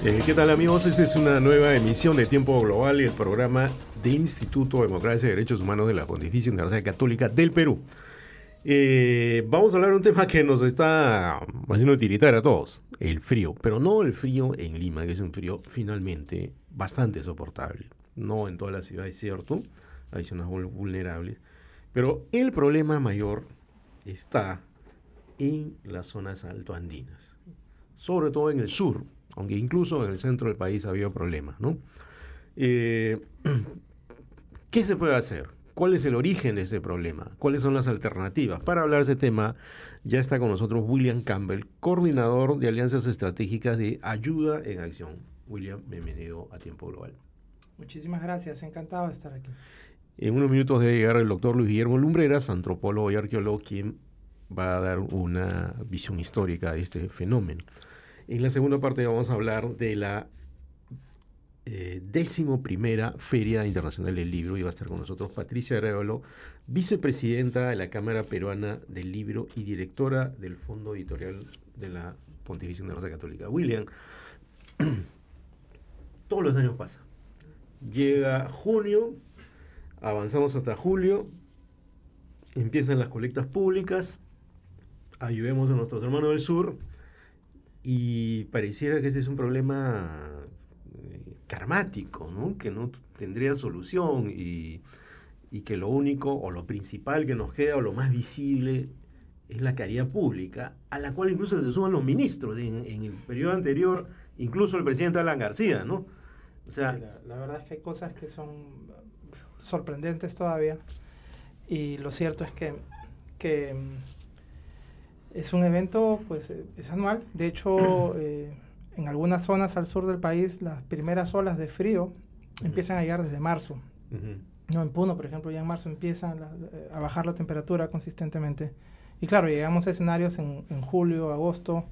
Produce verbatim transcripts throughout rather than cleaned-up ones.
Eh, ¿Qué tal, amigos? Esta es una nueva emisión de Tiempo Global y el programa del Instituto de Democracia y Derechos Humanos de la Pontificia Universidad Católica del Perú. Eh, vamos a hablar de un tema que nos está haciendo tiritar a todos, el frío, pero no el frío en Lima, que es un frío finalmente bastante soportable. No en todas las ciudades, cierto, hay zonas vulnerables, pero el problema mayor está en las zonas altoandinas, sobre todo en el sur, aunque incluso en el centro del país ha habido problemas, ¿no? Eh, ¿Qué se puede hacer? ¿Cuál es el origen de ese problema? ¿Cuáles son las alternativas? Para hablar de ese tema, ya está con nosotros William Campbell, coordinador de Alianzas Estratégicas de Ayuda en Acción. William, bienvenido a Tiempo Global. Muchísimas gracias, encantado de estar aquí. En unos minutos debe llegar el doctor Luis Guillermo Lumbreras, antropólogo y arqueólogo, quien va a dar una visión histórica de este fenómeno. En la segunda parte vamos a hablar de la eh, décimo primera Feria Internacional del Libro y va a estar con nosotros Patricia Arevalo, vicepresidenta de la Cámara Peruana del Libro y directora del Fondo Editorial de la Pontificia Universidad Católica. William, todos los años pasa. Llega junio, avanzamos hasta julio, empiezan las colectas públicas, ayudemos a nuestros hermanos del sur y pareciera que ese es un problema karmático, ¿no? Que no tendría solución y, y que lo único o lo principal que nos queda o lo más visible es la caridad pública, a la cual incluso se suman los ministros. En, en el periodo anterior, incluso el presidente Alan García, ¿no? O sea, sí, la, la verdad es que hay cosas que son sorprendentes todavía y lo cierto es que, que es un evento, pues, es anual. De hecho, eh, en algunas zonas al sur del país, las primeras olas de frío uh-huh. empiezan a llegar desde marzo. Uh-huh. No, en Puno, por ejemplo, ya en marzo empieza la, a bajar la temperatura consistentemente. Y claro, llegamos a escenarios en, en julio, agosto,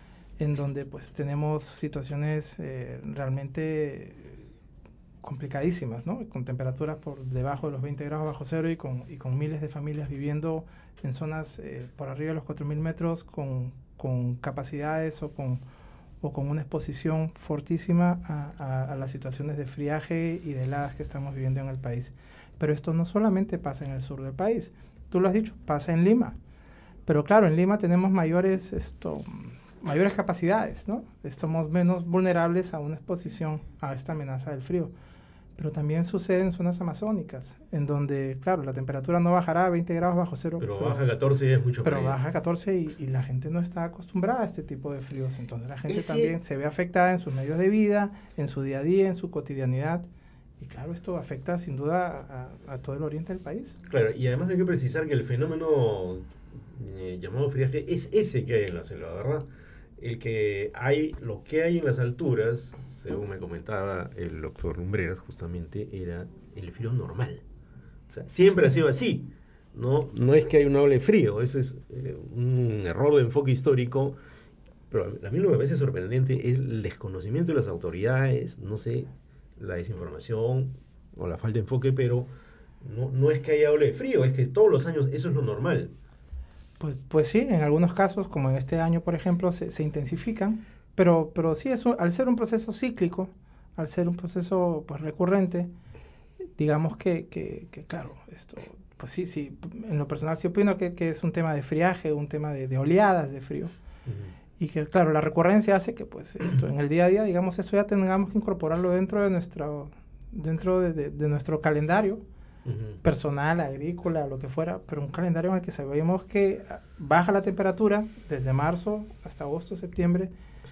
en donde pues tenemos situaciones eh, realmente complicadísimas, ¿no? Con temperaturas por debajo de los veinte grados bajo cero y con, y con miles de familias viviendo en zonas eh, por arriba de los cuatro mil metros con, con capacidades o con, o con una exposición fortísima a, a, a las situaciones de friaje y de heladas que estamos viviendo en el país. Pero esto no solamente pasa en el sur del país, tú lo has dicho, pasa en Lima. Pero claro, en Lima tenemos mayores, esto, mayores capacidades, ¿no? Estamos menos vulnerables a una exposición a esta amenaza del frío. Pero también sucede en zonas amazónicas, en donde, claro, la temperatura no bajará a veinte grados bajo cero. Pero, pero baja a catorce y es mucho Pero baja a catorce y, y la gente no está acostumbrada a este tipo de fríos. Entonces la gente Ese... también se ve afectada en sus medios de vida, en su día a día, en su cotidianidad. Y claro, esto afecta sin duda a, a todo el oriente del país. Claro, y además hay que precisar que el fenómeno eh, llamado friaje es ese que hay en la selva, ¿verdad? El que hay, lo que hay en las alturas, según me comentaba el doctor Lumbreras, justamente era el frío normal. O sea, siempre ha sido así. No, no es que hay una ola de frío, eso es eh, un error de enfoque histórico. Pero a mí lo que me parece sorprendente es el desconocimiento de las autoridades, no sé, la desinformación o la falta de enfoque, pero no, no es que haya ola de frío, es que todos los años eso es lo normal. Pues, pues sí, en algunos casos, como en este año, por ejemplo, se, se intensifican, pero, pero sí, eso, al ser un proceso cíclico, al ser un proceso pues, recurrente, digamos que, que, que, claro, esto, pues sí, sí, en lo personal sí opino que, que es un tema de friaje, un tema de, de oleadas de frío, uh-huh. y que, claro, la recurrencia hace que, pues, esto, en el día a día, digamos, eso ya tengamos que incorporarlo dentro de nuestro, dentro de, de, de nuestro calendario, Uh-huh. personal, agrícola, lo que fuera, pero un calendario en el que sabemos que baja la temperatura desde marzo hasta agosto, septiembre,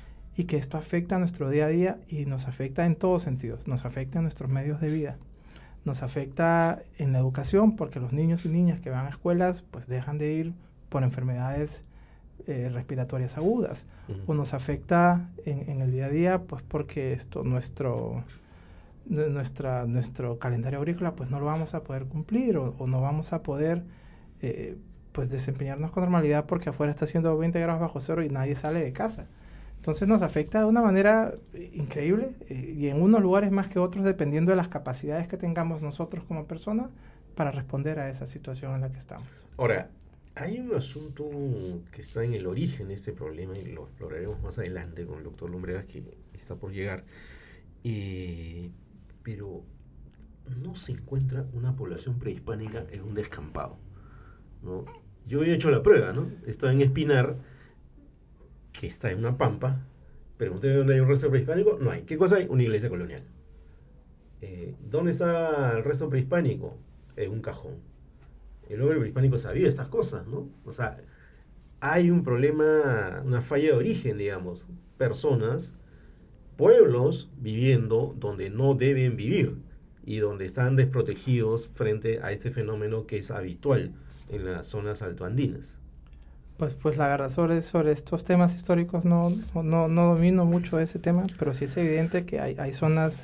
y que esto afecta a nuestro día a día y nos afecta en todos sentidos, nos afecta en nuestros medios de vida, nos afecta en la educación, porque los niños y niñas que van a escuelas pues dejan de ir por enfermedades eh, respiratorias agudas, uh-huh. o nos afecta en, en el día a día pues porque esto, nuestro Nuestra, nuestro calendario agrícola pues no lo vamos a poder cumplir o, o no vamos a poder eh, pues desempeñarnos con normalidad porque afuera está haciendo veinte grados bajo cero y nadie sale de casa. Entonces nos afecta de una manera increíble eh, y en unos lugares más que otros dependiendo de las capacidades que tengamos nosotros como personas para responder a esa situación en la que estamos. Ahora, hay un asunto que está en el origen de este problema y lo exploraremos más adelante con el doctor Lumbreras, que está por llegar. Eh, pero no se encuentra una población prehispánica en un descampado, ¿no? Yo he hecho la prueba, ¿no? He estado en Espinar, que está en una pampa. Pregunté dónde hay un resto prehispánico. No hay. ¿Qué cosa hay? Una iglesia colonial. Eh, ¿Dónde está el resto prehispánico? En un cajón. El hombre prehispánico sabía estas cosas, ¿no? O sea, hay un problema, una falla de origen, digamos. Personas, pueblos viviendo donde no deben vivir y donde están desprotegidos frente a este fenómeno que es habitual en las zonas altoandinas. Pues, pues la verdad sobre, sobre estos temas históricos no, no, no domino mucho ese tema, pero sí es evidente que hay, hay zonas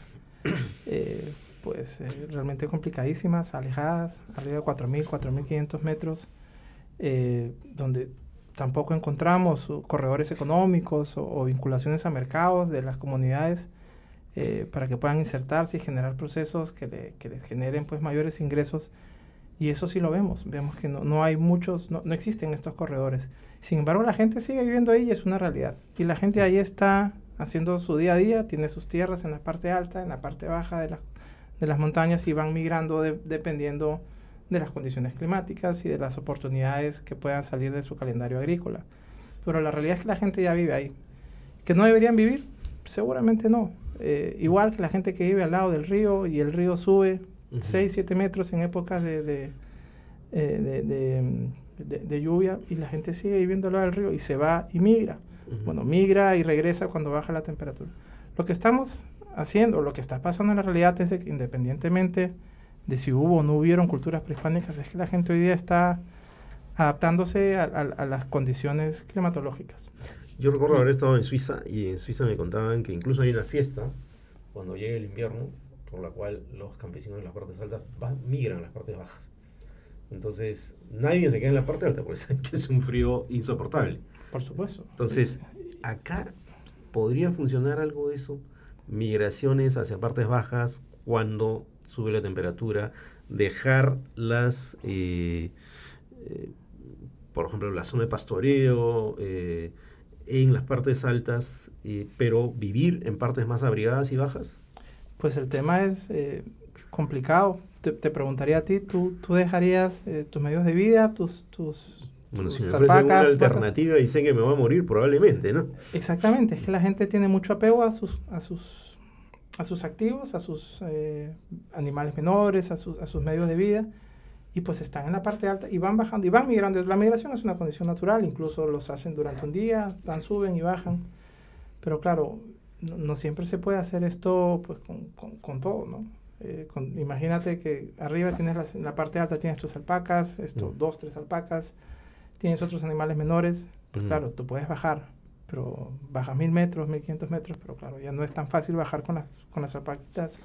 eh, pues eh, realmente complicadísimas, alejadas, arriba de cuatro mil, cuatro mil quinientos metros, eh, donde tampoco encontramos corredores económicos o, o vinculaciones a mercados de las comunidades eh, para que puedan insertarse y generar procesos que, le, que les generen pues mayores ingresos. Y eso sí lo vemos, vemos que no, no hay muchos, no, no existen estos corredores. Sin embargo, la gente sigue viviendo ahí y es una realidad. Y la gente ahí está haciendo su día a día, tiene sus tierras en la parte alta, en la parte baja de, la, de las montañas y van migrando de, dependiendo de las condiciones climáticas y de las oportunidades que puedan salir de su calendario agrícola. Pero la realidad es que la gente ya vive ahí. ¿Que no deberían vivir? Seguramente no. Eh, igual que la gente que vive al lado del río y el río sube Uh-huh. seis, siete metros en épocas de, de, eh, de, de, de, de lluvia y la gente sigue viviendo al lado del río y se va y migra. Uh-huh. Bueno, migra y regresa cuando baja la temperatura. Lo que estamos haciendo, lo que está pasando en la realidad es de que independientemente de si hubo o no hubieron culturas prehispánicas, es que la gente hoy día está adaptándose a, a, a las condiciones climatológicas. Yo recuerdo haber estado en Suiza y en Suiza me contaban que incluso hay una fiesta cuando llegue el invierno por la cual los campesinos de las partes altas van, migran a las partes bajas. Entonces, nadie se queda en la parte alta porque saben que es un frío insoportable. Por supuesto. Entonces, acá podría funcionar algo de eso. Migraciones hacia partes bajas cuando sube la temperatura. Dejar las, eh, eh, por ejemplo, la zona de pastoreo eh, en las partes altas, eh, pero vivir en partes más abrigadas y bajas. Pues el tema es eh, complicado. Te, te preguntaría a ti, ¿tú, tú dejarías eh, tus medios de vida, tus, tus, bueno, tus si me ofrecen una alternativa y sé que me voy a morir, probablemente, ¿no? Exactamente, es que la gente tiene mucho apego a sus, a sus, a sus activos, a sus eh, animales menores, a, su, a sus medios de vida, y pues están en la parte alta y van bajando y van migrando. La migración es una condición natural, incluso los hacen durante un día, van, suben y bajan, pero claro, No, no siempre se puede hacer esto pues con, con, con todo, ¿no? Eh, con, imagínate que arriba tienes la, en la parte alta tienes tus alpacas, esto, mm. dos, tres alpacas, tienes otros animales menores, pues mm. claro, tú puedes bajar, pero bajas mil metros, mil quinientos metros, pero claro, ya no es tan fácil bajar con, la, con las alpaquitas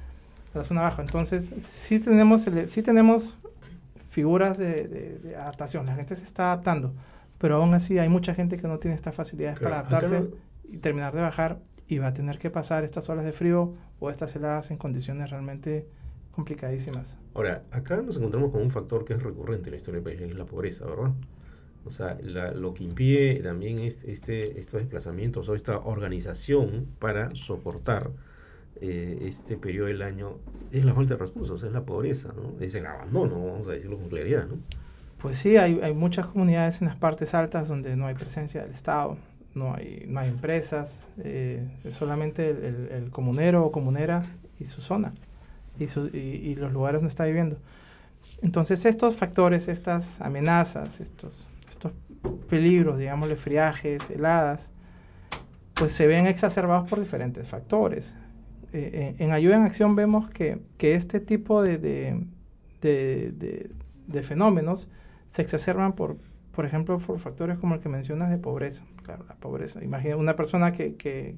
a la zona baja. Entonces, sí tenemos, el, sí tenemos figuras de, de, de adaptación, la gente se está adaptando, pero aún así hay mucha gente que no tiene estas facilidades claro, para adaptarse no... y terminar de bajar y va a tener que pasar estas olas de frío o estas heladas en condiciones realmente complicadísimas. Ahora, acá nos encontramos con un factor que es recurrente en la historia del país, que es la pobreza, ¿verdad? O sea, la, lo que impide también es este, estos desplazamientos o esta organización para soportar eh, este periodo del año es la falta de recursos, es la pobreza, ¿no? Es el abandono, vamos a decirlo con claridad, ¿no? Pues sí, hay, hay muchas comunidades en las partes altas donde no hay presencia del Estado. No hay, no hay empresas, eh, es solamente el, el, el comunero o comunera y su zona y, su, y, y los lugares donde está viviendo. Entonces estos factores, estas amenazas, estos, estos peligros, digámosle friajes, heladas, pues se ven exacerbados por diferentes factores. Eh, en, en Ayuda en Acción vemos que, que este tipo de, de, de, de, de fenómenos se exacerban por Por ejemplo, por factores como el que mencionas de pobreza. Claro, la pobreza. Imagina una persona que, que,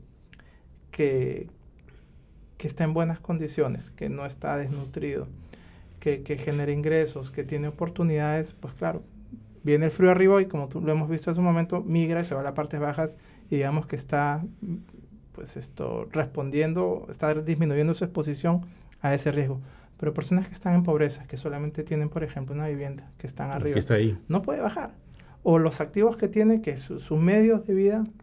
que, que está en buenas condiciones, que no está desnutrido, que, que genera ingresos, que tiene oportunidades, pues claro, viene el frío arriba y como tú lo hemos visto hace un momento, migra y se va a las partes bajas y digamos que está pues esto respondiendo, está disminuyendo su exposición a ese riesgo. Pero personas que están en pobreza, que solamente tienen, por ejemplo, una vivienda, que están arriba, que está ahí, no puede bajar. O los activos que tiene, que su, sus medios de vida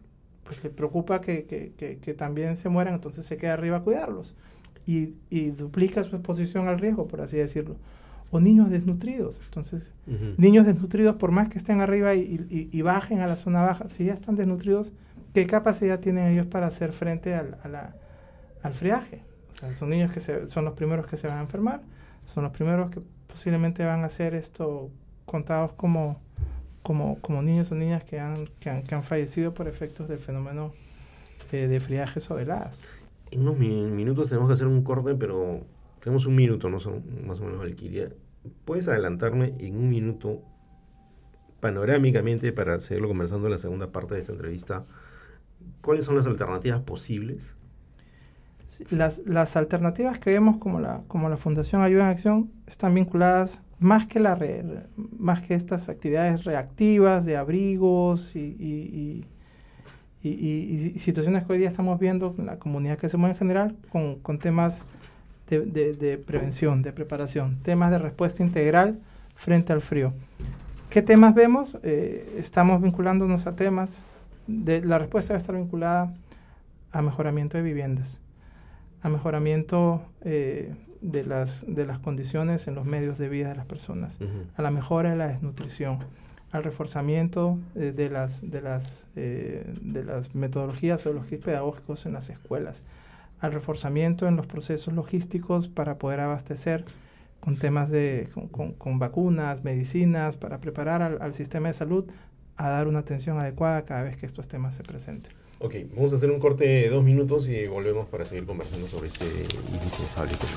pues le preocupa que, que, que, que también se mueran, entonces se queda arriba a cuidarlos y, y duplica su exposición al riesgo, por así decirlo. O niños desnutridos, entonces uh-huh. niños desnutridos, por más que estén arriba y, y, y bajen a la zona baja, si ya están desnutridos, ¿qué capacidad tienen ellos para hacer frente al, a la, al friaje? O sea, son niños que se, son los primeros que se van a enfermar, son los primeros que posiblemente van a ser esto contados como, como, como niños o niñas que han, que, han, que han fallecido por efectos del fenómeno de, de friajes o heladas. En unos minutos tenemos que hacer un corte, pero tenemos un minuto, no son más o menos, Valquiria. ¿Puedes adelantarme en un minuto, panorámicamente, para seguirlo conversando en la segunda parte de esta entrevista, cuáles son las alternativas posibles? Las, las alternativas que vemos como la, como la Fundación Ayuda en Acción están vinculadas más que, la re, más que estas actividades reactivas de abrigos y, y, y, y, y, y situaciones que hoy día estamos viendo en la comunidad que se mueve en general con, con temas de, de, de prevención, de preparación, temas de respuesta integral frente al frío. ¿Qué temas vemos? Eh, estamos vinculándonos a temas, de, la respuesta va a estar vinculada a mejoramiento de viviendas, a mejoramiento eh, de, las, de las condiciones en los medios de vida de las personas, uh-huh. a la mejora de la desnutrición, al reforzamiento eh, de, las, de, las, eh, de las metodologías o los kits pedagógicos en las escuelas, al reforzamiento en los procesos logísticos para poder abastecer con temas de con, con, con vacunas, medicinas, para preparar al, al sistema de salud a dar una atención adecuada cada vez que estos temas se presenten. Ok, vamos a hacer un corte de dos minutos y volvemos para seguir conversando sobre este indispensable tema.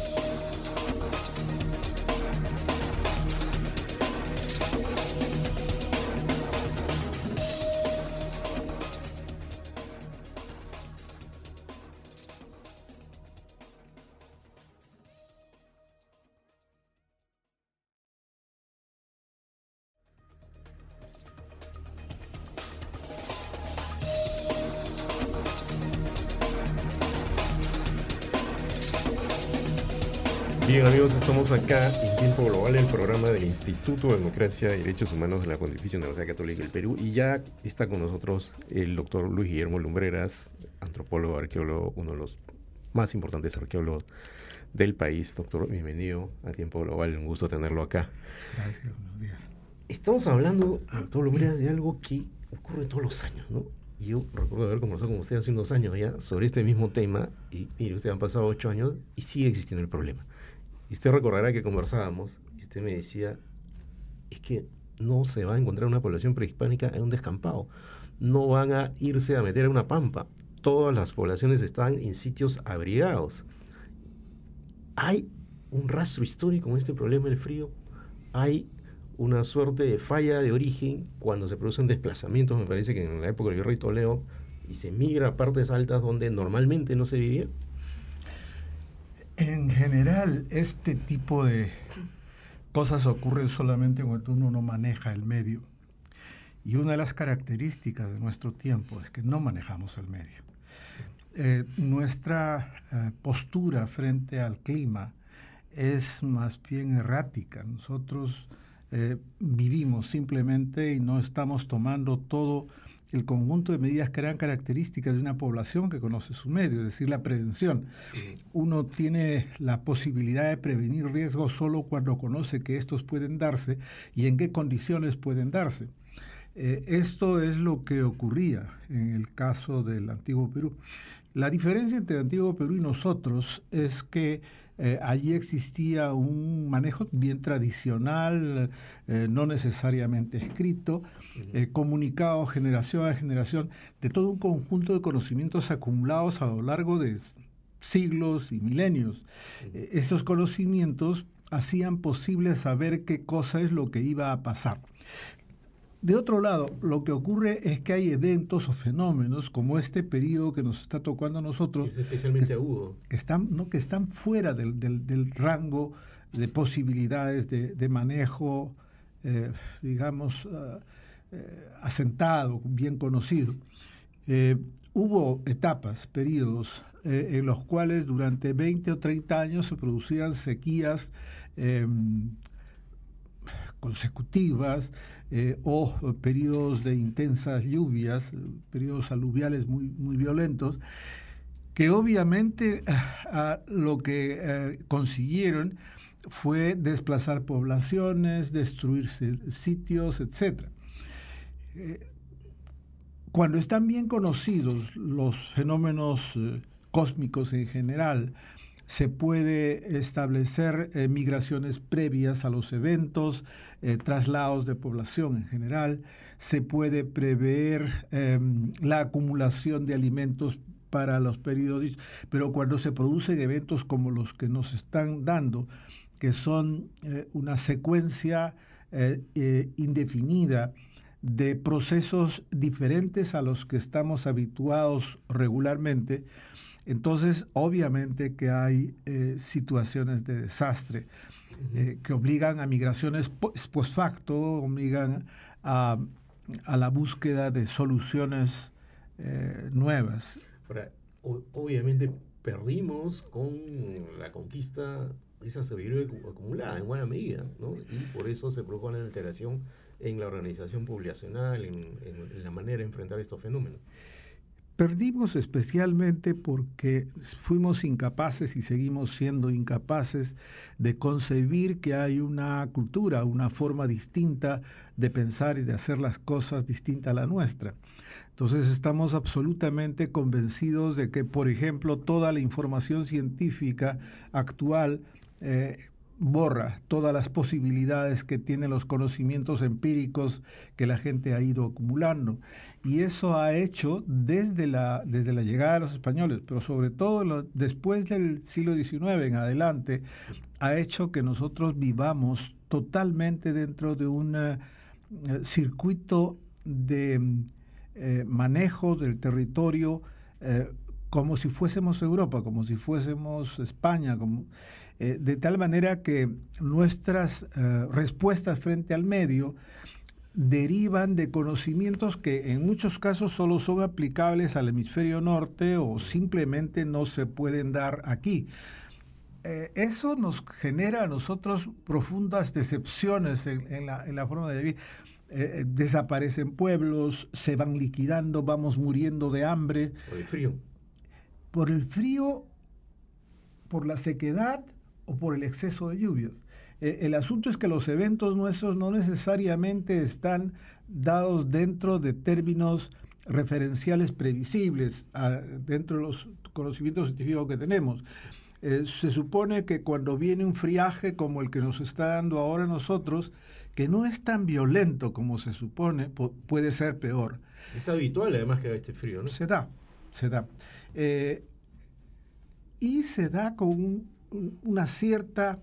Bien, amigos, estamos acá en Tiempo Global, el programa del Instituto de Democracia y Derechos Humanos de la Pontificia Universidad Católica del Perú, y ya está con nosotros el doctor Luis Guillermo Lumbreras, antropólogo, arqueólogo, uno de los más importantes arqueólogos del país. Doctor, bienvenido a Tiempo Global, un gusto tenerlo acá. Gracias, buenos días. Estamos hablando, doctor Lumbreras, de algo que ocurre todos los años, ¿no? Yo recuerdo haber conversado con usted hace unos años ya sobre este mismo tema, y mire, usted han pasado ocho años y sigue existiendo el problema. Y usted recordará que conversábamos y usted me decía, es que no se va a encontrar una población prehispánica en un descampado, no van a irse a meter a una pampa, todas las poblaciones están en sitios abrigados. ¿Hay un rastro histórico en este problema del frío? ¿Hay una suerte de falla de origen cuando se producen desplazamientos, me parece que en la época del virrey Toledo, y se migra a partes altas donde normalmente no se vivía? En general, este tipo de cosas ocurren solamente cuando uno no maneja el medio. Y una de las características de nuestro tiempo es que no manejamos el medio. Eh, nuestra eh, postura frente al clima es más bien errática. Nosotros eh, vivimos simplemente y no estamos tomando todo el conjunto de medidas que eran características de una población que conoce su medio, es decir, la prevención. Uno tiene la posibilidad de prevenir riesgos solo cuando conoce que estos pueden darse y en qué condiciones pueden darse. Eh, esto es lo que ocurría en el caso del Antiguo Perú. La diferencia entre el Antiguo Perú y nosotros es que Eh, allí existía un manejo bien tradicional, eh, no necesariamente escrito, eh, comunicado generación a generación, de todo un conjunto de conocimientos acumulados a lo largo de siglos y milenios. Eh, esos conocimientos hacían posible saber qué cosa es lo que iba a pasar. De otro lado, lo que ocurre es que hay eventos o fenómenos como este periodo que nos está tocando a nosotros, es especialmente que, agudo, que están, ¿no? que están fuera del, del, del rango de posibilidades de, de manejo, eh, digamos, uh, eh, asentado, bien conocido. Eh, hubo etapas, periodos, eh, en los cuales durante veinte o treinta años se producían sequías eh, consecutivas eh, o periodos de intensas lluvias, periodos aluviales muy, muy violentos, que obviamente uh, lo que uh, consiguieron fue desplazar poblaciones, destruir sitios, etcétera. Eh, cuando están bien conocidos los fenómenos eh, cósmicos en general, se puede establecer eh, migraciones previas a los eventos, eh, traslados de población en general, se puede prever eh, la acumulación de alimentos para los periodos, pero cuando se producen eventos como los que nos están dando, que son eh, una secuencia eh, eh, indefinida de procesos diferentes a los que estamos habituados regularmente, entonces obviamente que hay eh, situaciones de desastre uh-huh. eh, que obligan a migraciones post facto, obligan a, a la búsqueda de soluciones eh, nuevas. Ahora, obviamente perdimos con la conquista esa sabiduría acumulada en buena medida, ¿no? Y por eso se produjo una alteración en la organización poblacional, en, en, en la manera de enfrentar estos fenómenos. Perdimos especialmente porque fuimos incapaces y seguimos siendo incapaces de concebir que hay una cultura, una forma distinta de pensar y de hacer las cosas distinta a la nuestra. Entonces estamos absolutamente convencidos de que, por ejemplo, toda la información científica actual eh, borra todas las posibilidades que tienen los conocimientos empíricos que la gente ha ido acumulando. Y eso ha hecho desde la, desde la llegada de los españoles, pero sobre todo lo, después del siglo diecinueve en adelante, ha hecho que nosotros vivamos totalmente dentro de un uh, circuito de eh, manejo del territorio eh, como si fuésemos Europa, como si fuésemos España, como, eh, de tal manera que nuestras eh, respuestas frente al medio derivan de conocimientos que en muchos casos solo son aplicables al hemisferio norte o simplemente no se pueden dar aquí. Eh, eso nos genera a nosotros profundas decepciones en, en, la, en la forma de vivir. Eh, desaparecen pueblos, se van liquidando, vamos muriendo de hambre. Por el frío. Por el frío, por la sequedad o por el exceso de lluvias. Eh, el asunto es que los eventos nuestros no necesariamente están dados dentro de términos referenciales previsibles, a, dentro de los conocimientos científicos que tenemos. Eh, se supone que cuando viene un friaje como el que nos está dando ahora nosotros, que no es tan violento como se supone, puede ser peor. Es habitual además que haga este frío, ¿no? Se da, se da. Eh, y se da con un, una cierta,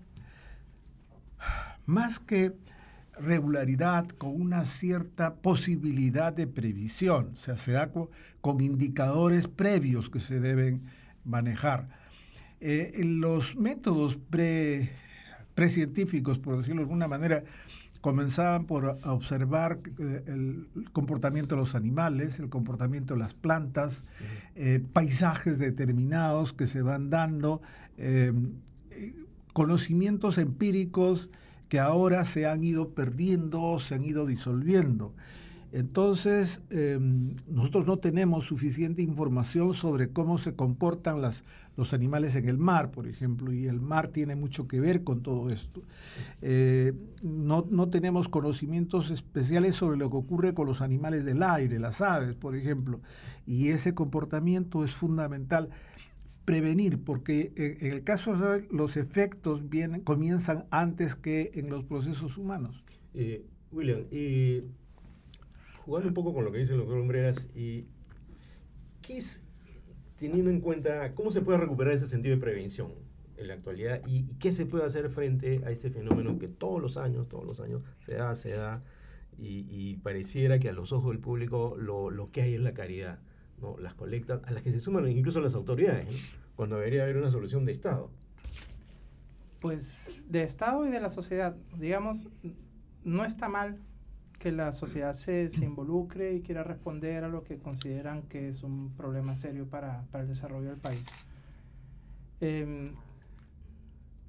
más que regularidad, con una cierta posibilidad de previsión. O sea, se da con, con indicadores previos que se deben manejar. Eh, los métodos pre, precientíficos, por decirlo de alguna manera, comenzaban por observar el comportamiento de los animales, el comportamiento de las plantas, eh, paisajes determinados que se van dando, eh, conocimientos empíricos que ahora se han ido perdiendo, se han ido disolviendo. Entonces, eh, nosotros no tenemos suficiente información sobre cómo se comportan las, los animales en el mar, por ejemplo, y el mar tiene mucho que ver con todo esto. Eh, no, no tenemos conocimientos especiales sobre lo que ocurre con los animales del aire, las aves, por ejemplo, y ese comportamiento es fundamental prevenir, porque en, en el caso de los efectos vienen, comienzan antes que en los procesos humanos. Eh, William, eh... jugando un poco con lo que dice el doctor Lumbreras, y ¿qué es, teniendo en cuenta, cómo se puede recuperar ese sentido de prevención en la actualidad y, y qué se puede hacer frente a este fenómeno que todos los años, todos los años se da, se da y, y pareciera que a los ojos del público lo, lo que hay es la caridad, ¿no? Las colectas, a las que se suman incluso las autoridades, ¿no? Cuando debería haber una solución de Estado. Pues de Estado y de la sociedad, digamos, no está mal que la sociedad se, se involucre y quiera responder a lo que consideran que es un problema serio para, para el desarrollo del país. Eh,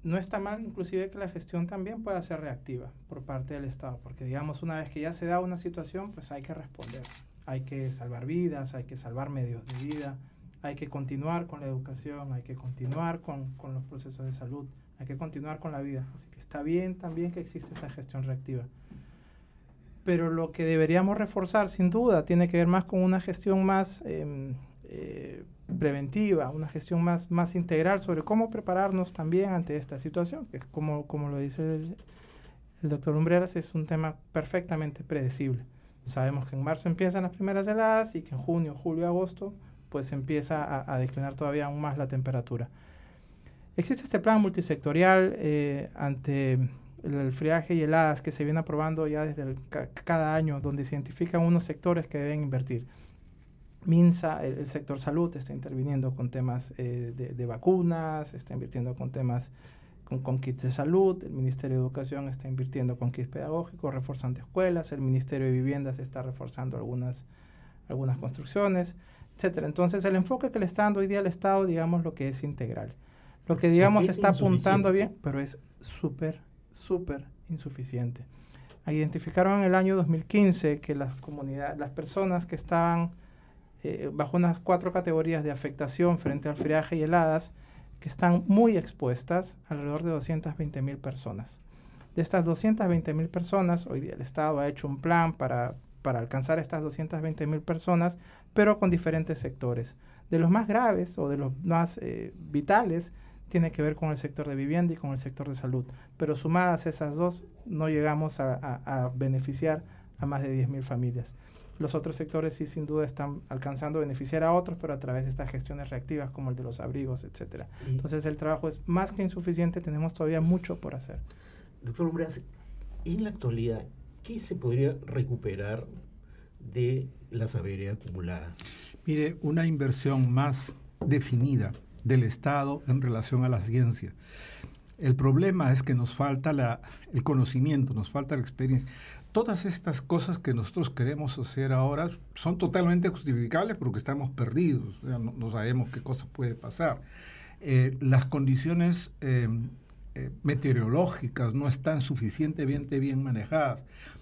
no está mal inclusive que la gestión también pueda ser reactiva por parte del Estado, porque digamos una vez que ya se da una situación, pues hay que responder, hay que salvar vidas, hay que salvar medios de vida, hay que continuar con la educación, hay que continuar con, con los procesos de salud, hay que continuar con la vida, así que está bien también que existe esta gestión reactiva. Pero lo que deberíamos reforzar sin duda tiene que ver más con una gestión más eh, eh, preventiva, una gestión más, más integral sobre cómo prepararnos también ante esta situación, que como, como lo dice el, el doctor Lumbreras, es un tema perfectamente predecible. Sabemos que en marzo empiezan las primeras heladas y que en junio, julio, agosto, pues empieza a, a declinar todavía aún más la temperatura. Existe este plan multisectorial eh, ante el, el friaje y heladas que se viene aprobando ya desde el, ca, cada año, donde se identifican unos sectores que deben invertir. MINSA, el, el sector salud, está interviniendo con temas eh, de, de vacunas, está invirtiendo con temas con, con kits de salud, el Ministerio de Educación está invirtiendo con kits pedagógicos, reforzando escuelas, el Ministerio de Viviendas está reforzando algunas, algunas construcciones, etcétera. Entonces, el enfoque que le está dando hoy día al Estado, digamos, lo que es integral. Lo que, digamos, está apuntando bien, pero es súper, súper insuficiente. Identificaron en el año dos mil quince que las comunidades, las personas que estaban Eh, bajo unas cuatro categorías de afectación frente al friaje y heladas, que están muy expuestas, alrededor de doscientas veinte mil personas. De estas doscientas veinte mil personas, hoy día el Estado ha hecho un plan para, para alcanzar estas doscientas veinte mil personas, pero con diferentes sectores. De los más graves o de los más eh, vitales, tiene que ver con el sector de vivienda y con el sector de salud. Pero sumadas esas dos, no llegamos a, a, a beneficiar a más de diez mil familias. Los otros sectores sí, sin duda, están alcanzando a beneficiar a otros, pero a través de estas gestiones reactivas como el de los abrigos, etcétera. Entonces, el trabajo es más que insuficiente, tenemos todavía mucho por hacer. Doctor Lumbreras, en la actualidad, ¿qué se podría recuperar de la sabería acumulada? Mire, una inversión más definida del Estado en relación a la ciencia. El problema es que nos falta la, el conocimiento, nos falta la experiencia. Todas estas cosas que nosotros queremos hacer ahora son totalmente justificables porque estamos perdidos, o sea, no, no sabemos qué cosa puede pasar. Eh, las condiciones eh, eh, meteorológicas no están suficientemente bien manejadas.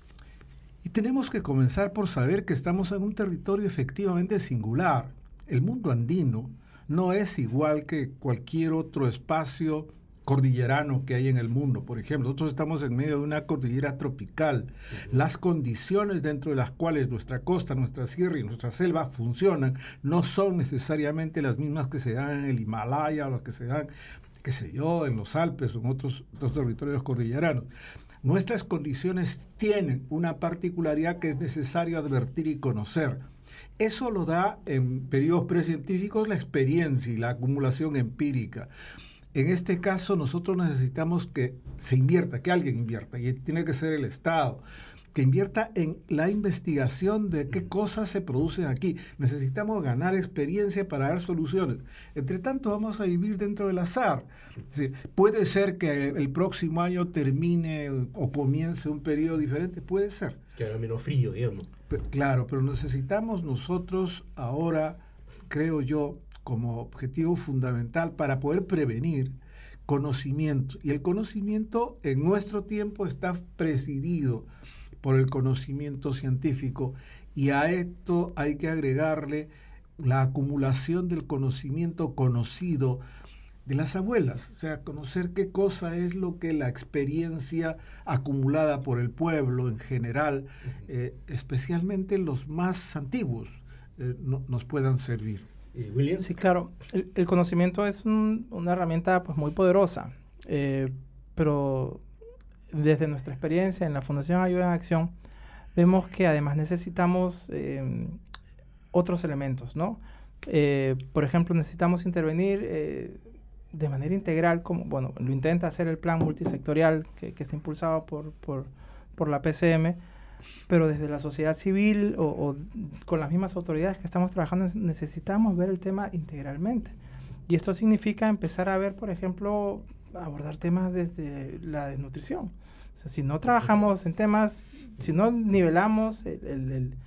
Y tenemos que comenzar por saber que estamos en un territorio efectivamente singular. El mundo andino no es igual que cualquier otro espacio cordillerano que hay en el mundo. Por ejemplo, nosotros estamos en medio de una cordillera tropical. Las condiciones dentro de las cuales nuestra costa, nuestra sierra y nuestra selva funcionan no son necesariamente las mismas que se dan en el Himalaya o las que se dan, qué sé yo, en los Alpes o en otros, otros territorios cordilleranos. Nuestras condiciones tienen una particularidad que es necesario advertir y conocer. Eso lo da en periodos precientíficos la experiencia y la acumulación empírica. En este caso nosotros necesitamos que se invierta, que alguien invierta, y tiene que ser el Estado, que invierta en la investigación de qué cosas se producen aquí. Necesitamos ganar experiencia para dar soluciones. Entre tanto vamos a vivir dentro del azar. Es decir, puede ser que el próximo año termine o comience un periodo diferente, puede ser. Que haga menos frío, digamos. Pero, claro, pero necesitamos nosotros ahora, creo yo, como objetivo fundamental para poder prevenir, conocimiento. Y el conocimiento en nuestro tiempo está presidido por el conocimiento científico, y a esto hay que agregarle la acumulación del conocimiento conocido de las abuelas, o sea, conocer qué cosa es lo que la experiencia acumulada por el pueblo en general, eh, especialmente los más antiguos, eh, no, nos puedan servir. Eh, William. Sí, claro. El, el conocimiento es un, una herramienta pues muy poderosa, eh, pero desde nuestra experiencia en la Fundación Ayuda en Acción vemos que además necesitamos eh, otros elementos, ¿no? Eh, por ejemplo, necesitamos intervenir eh, de manera integral, como bueno, lo intenta hacer el plan multisectorial que, que está impulsado por, por, por la P C M, pero desde la sociedad civil o, o con las mismas autoridades que estamos trabajando necesitamos ver el tema integralmente. Y esto significa empezar a ver, por ejemplo, abordar temas desde la desnutrición. O sea, si no trabajamos en temas, si no nivelamos el, el, el,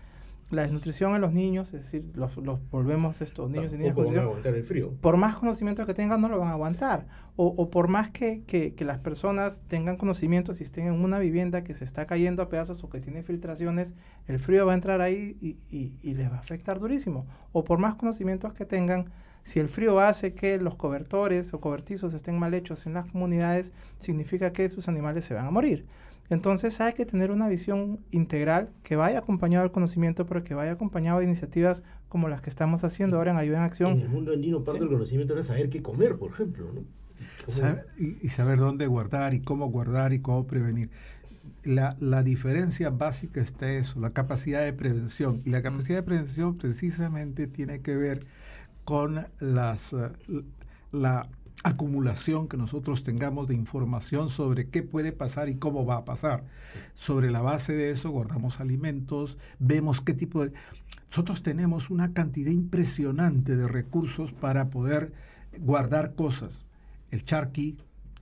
la desnutrición en los niños, es decir, los, los volvemos estos niños y niñas Tampoco con van a desnutrición, aguantar el frío. por más conocimiento que tengan, no lo van a aguantar. O, o por más que, que, que las personas tengan conocimientos y estén en una vivienda que se está cayendo a pedazos o que tiene filtraciones, el frío va a entrar ahí y, y, y les va a afectar durísimo. O por más conocimientos que tengan, si el frío hace que los cobertores o cobertizos estén mal hechos en las comunidades, significa que sus animales se van a morir. Entonces hay que tener una visión integral que vaya acompañado del conocimiento, pero que vaya acompañado de iniciativas como las que estamos haciendo ahora en Ayuda en Acción. En el mundo andino parte Sí. del conocimiento era saber qué comer, por ejemplo, ¿no? ¿Cómo? Sabe- y, y saber dónde guardar y cómo guardar y cómo prevenir. La, la diferencia básica está eso, la capacidad de prevención. Y la capacidad de prevención precisamente tiene que ver con las, uh, la acumulación que nosotros tengamos de información sobre qué puede pasar y cómo va a pasar. Sobre la base de eso guardamos alimentos, vemos qué tipo de... Nosotros tenemos una cantidad impresionante de recursos para poder guardar cosas. El charqui,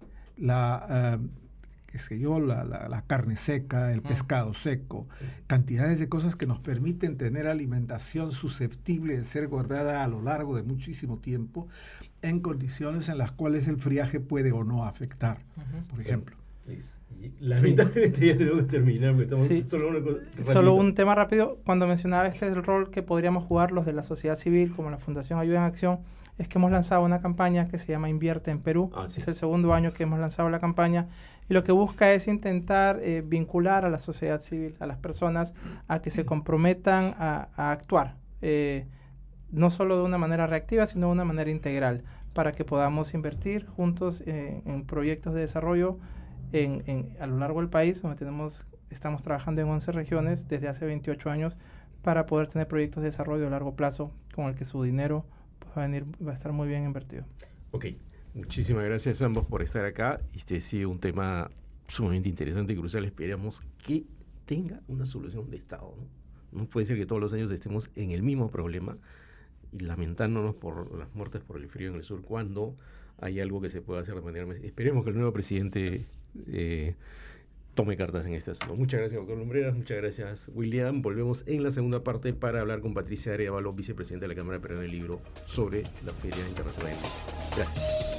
la... Uh, qué sé yo, la, la, la carne seca, el pescado seco, cantidades de cosas que nos permiten tener alimentación susceptible de ser guardada a lo largo de muchísimo tiempo en condiciones en las cuales el friaje puede o no afectar, uh-huh. por ejemplo. Lamentablemente sí. Ya tenemos que terminar, porque estamos sí. solo, una cosa, solo un tema rápido. Cuando mencionaba este el rol que podríamos jugar los de la sociedad civil, como la Fundación Ayuda en Acción, es que hemos lanzado una campaña que se llama Invierte en Perú. Ah, sí. Es el segundo año que hemos lanzado la campaña y lo que busca es intentar eh, vincular a la sociedad civil, a las personas, a que se comprometan a, a actuar, eh, no solo de una manera reactiva, sino de una manera integral, para que podamos invertir juntos eh, en proyectos de desarrollo en, en, a lo largo del país, donde tenemos, estamos trabajando en once regiones desde hace veintiocho años, para poder tener proyectos de desarrollo a largo plazo con el que su dinero va a venir, va a estar muy bien invertido. Ok, muchísimas gracias a ambos por estar acá. Este ha sido un tema sumamente interesante y crucial. Esperamos que tenga una solución de Estado, ¿no? No puede ser que todos los años estemos en el mismo problema y lamentándonos por las muertes por el frío en el sur, cuando hay algo que se pueda hacer de manera más. Esperemos que el nuevo presidente eh, tome cartas en este asunto. Muchas gracias, doctor Lumbreras. Muchas gracias, William. Volvemos en la segunda parte para hablar con Patricia Arevalo, vicepresidenta de la Cámara Peruana del Libro, sobre la Feria Internacional del Libro. Gracias.